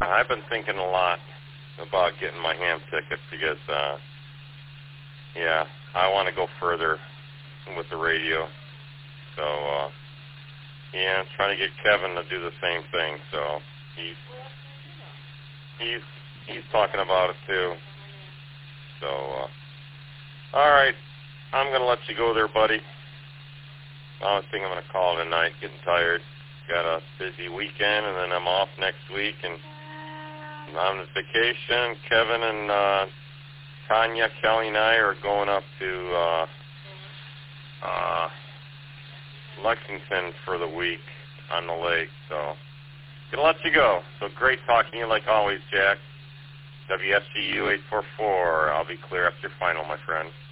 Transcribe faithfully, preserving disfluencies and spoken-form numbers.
I've been thinking a lot about getting my ham tickets because, uh, yeah, I want to go further with the radio. So, uh, yeah, I'm trying to get Kevin to do the same thing. So he's he's he's talking about it too. So, uh, all right, I'm gonna let you go there, buddy. I think I'm gonna call it a night. Getting tired. Got a busy weekend, and then I'm off next week, and I'm on vacation. Kevin and uh, Tanya, Kelly, and I are going up to uh, uh, Lexington for the week on the lake. So, gonna let you go. So great talking to you, like always, Jack. W S G U eight four four. I'll be clear after final, my friend.